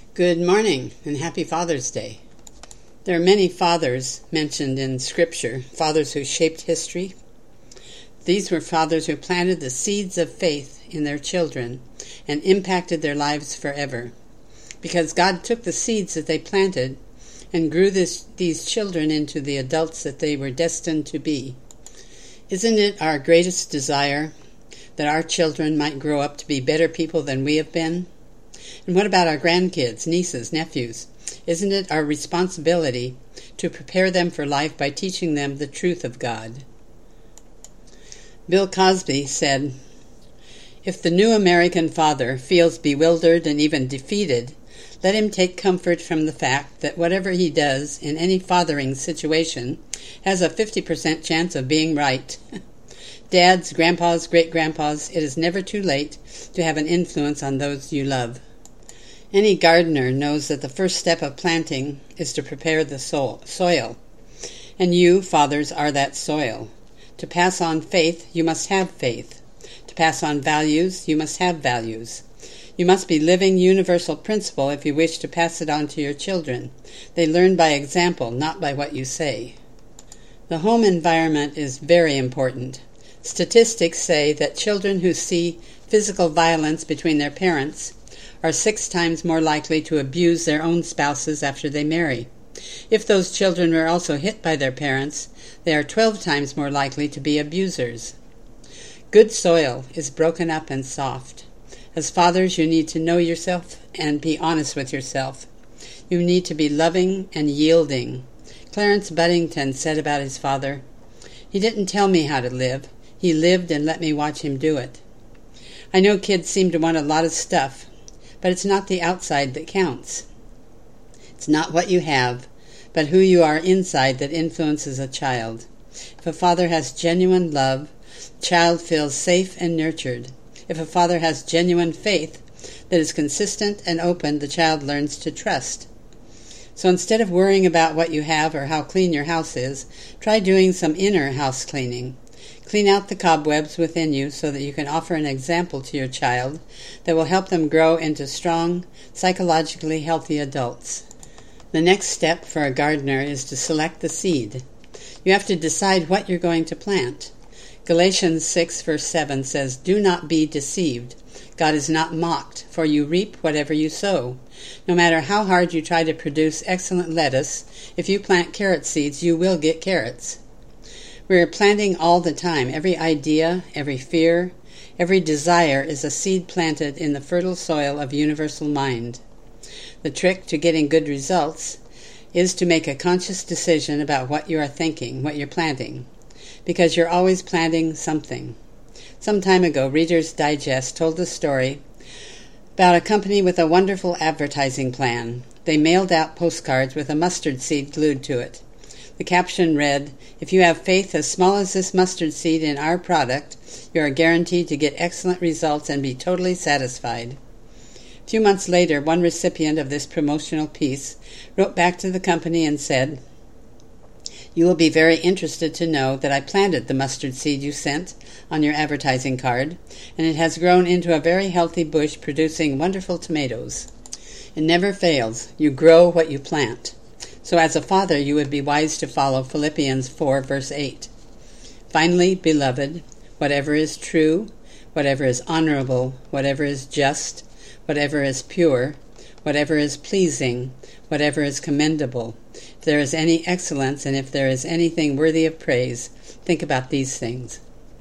Good morning and happy Father's Day. There are many fathers mentioned in Scripture, fathers who shaped history. These were fathers who planted the seeds of faith in their children and impacted their lives forever. Because God took the seeds that they planted and grew these children into the adults that they were destined to be. Isn't it our greatest desire that our children might grow up to be better people than we have been? And what about our grandkids, nieces, nephews? Isn't it our responsibility to prepare them for life by teaching them the truth of God? Bill Cosby said, "If the new American father feels bewildered and even defeated, let him take comfort from the fact that whatever he does in any fathering situation has a 50% chance of being right." Dads, grandpas, great-grandpas, it is never too late to have an influence on those you love. Any gardener knows that the first step of planting is to prepare the soil. And you, fathers, are that soil. To pass on faith, you must have faith. To pass on values, you must have values. You must be living universal principle if you wish to pass it on to your children. They learn by example, not by what you say. The home environment is very important. Statistics say that children who see physical violence between their parents are 6 times more likely to abuse their own spouses after they marry. If those children were also hit by their parents, they are 12 times more likely to be abusers. Good soil is broken up and soft. As fathers, you need to know yourself and be honest with yourself. You need to be loving and yielding. Clarence Buddington said about his father, "He didn't tell me how to live. He lived and let me watch him do it." I know kids seem to want a lot of stuff, but it's not the outside that counts. It's not what you have, but who you are inside that influences a child. If a father has genuine love, the child feels safe and nurtured. If a father has genuine faith that is consistent and open, the child learns to trust. So instead of worrying about what you have or how clean your house is, try doing some inner house cleaning. Clean out the cobwebs within you so that you can offer an example to your child that will help them grow into strong, psychologically healthy adults. The next step for a gardener is to select the seed. You have to decide what you're going to plant. Galatians 6 verse 7 says, "Do not be deceived. God is not mocked, for you reap whatever you sow." No matter how hard you try to produce excellent lettuce, if you plant carrot seeds, you will get carrots. We are planting all the time. Every idea, every fear, every desire is a seed planted in the fertile soil of universal mind. The trick to getting good results is to make a conscious decision about what you are thinking, what you're planting, because you're always planting something. Some time ago, Reader's Digest told a story about a company with a wonderful advertising plan. They mailed out postcards with a mustard seed glued to it. The caption read, "If you have faith as small as this mustard seed in our product, you are guaranteed to get excellent results and be totally satisfied." A few months later, one recipient of this promotional piece wrote back to the company and said, "You will be very interested to know that I planted the mustard seed you sent on your advertising card, and it has grown into a very healthy bush producing wonderful tomatoes. It never fails. You grow what you plant." So as a father, you would be wise to follow Philippians 4 verse 8. "Finally, beloved, whatever is true, whatever is honorable, whatever is just, whatever is pure, whatever is pleasing, whatever is commendable, if there is any excellence and if there is anything worthy of praise, think about these things."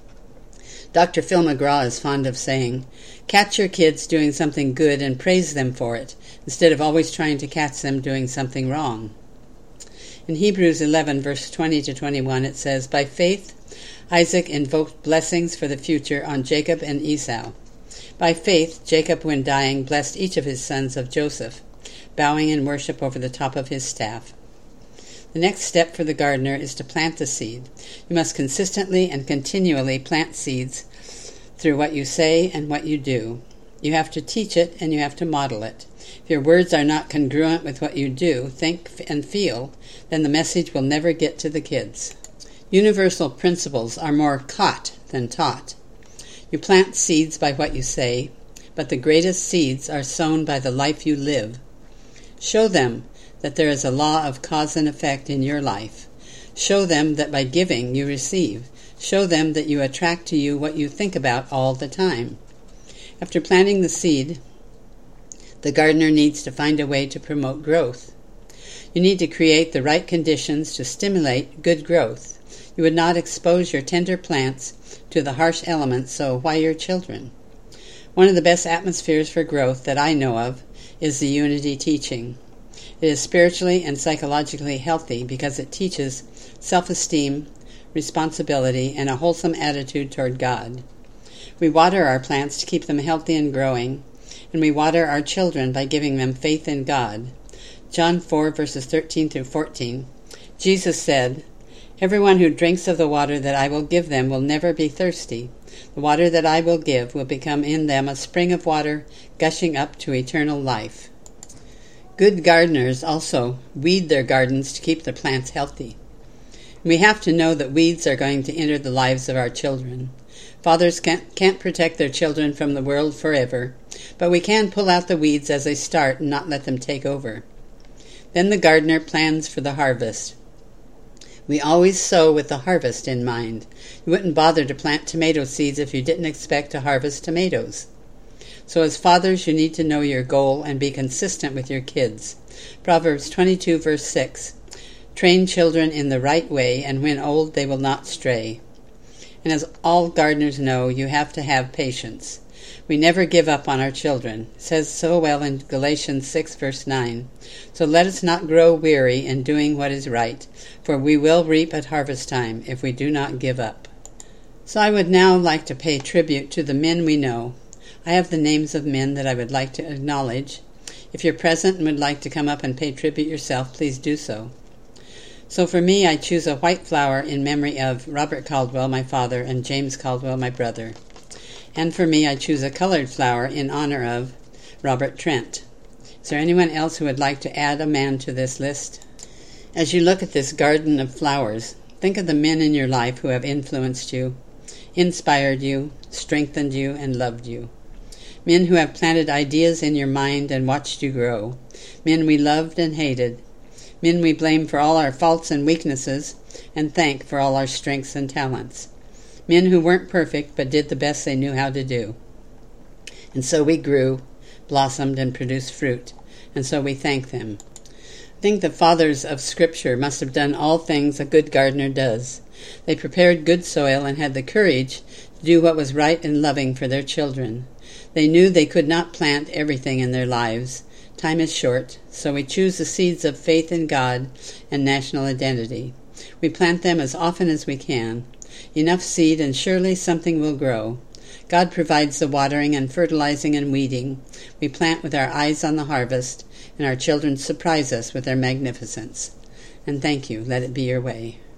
Dr. Phil McGraw is fond of saying, "Catch your kids doing something good and praise them for it, instead of always trying to catch them doing something wrong." In Hebrews 11, verse 20 to 21, it says, "By faith Isaac invoked blessings for the future on Jacob and Esau. By faith Jacob, when dying, blessed each of his sons of Joseph, bowing in worship over the top of his staff." The next step for the gardener is to plant the seed. You must consistently and continually plant seeds through what you say and what you do. You have to teach it and you have to model it. If your words are not congruent with what you do, think, and feel, then the message will never get to the kids. Universal principles are more caught than taught. You plant seeds by what you say, but the greatest seeds are sown by the life you live. Show them that there is a law of cause and effect in your life. Show them that by giving you receive. Show them that you attract to you what you think about all the time. After planting the seed, the gardener needs to find a way to promote growth. You need to create the right conditions to stimulate good growth. You would not expose your tender plants to the harsh elements, so why your children? One of the best atmospheres for growth that I know of is the Unity teaching. It is spiritually and psychologically healthy because it teaches self-esteem, responsibility, and a wholesome attitude toward God. We water our plants to keep them healthy and growing, and we water our children by giving them faith in God. John 4, verses 13 through 14. Jesus said, "Everyone who drinks of the water that I will give them will never be thirsty. The water that I will give will become in them a spring of water gushing up to eternal life." Good gardeners also weed their gardens to keep their plants healthy. We have to know that weeds are going to enter the lives of our children. Fathers can't protect their children from the world forever, but we can pull out the weeds as they start and not let them take over. Then the gardener plans for the harvest. We always sow with the harvest in mind. You wouldn't bother to plant tomato seeds if you didn't expect to harvest tomatoes. So as fathers, you need to know your goal and be consistent with your kids. Proverbs 22, verse 6. Train children in the right way, and when old they will not stray. And as all gardeners know, you have to have patience. We never give up on our children. It says so well in Galatians 6, verse 9. So let us not grow weary in doing what is right, for we will reap at harvest time if we do not give up. So I would now like to pay tribute to the men we know. I have the names of men that I would like to acknowledge. If you're present and would like to come up and pay tribute yourself, please do so. So for me, I choose a white flower in memory of Robert Caldwell, my father, and James Caldwell, my brother. And for me, I choose a colored flower in honor of Robert Trent. Is there anyone else who would like to add a man to this list? As you look at this garden of flowers, think of the men in your life who have influenced you, inspired you, strengthened you, and loved you. Men who have planted ideas in your mind and watched you grow. Men we loved and hated. Men we blame for all our faults and weaknesses and thank for all our strengths and talents. Men who weren't perfect but did the best they knew how to do. And so we grew, blossomed, and produced fruit, and so we thank them. I think the fathers of Scripture must have done all things a good gardener does. They prepared good soil and had the courage to do what was right and loving for their children. They knew they could not plant everything in their lives. Time is short, so we choose the seeds of faith in God and national identity. We plant them as often as we can. Enough seed and surely something will grow. God provides the watering and fertilizing and weeding. We plant with our eyes on the harvest, and our children surprise us with their magnificence. And thank you. Let it be your way.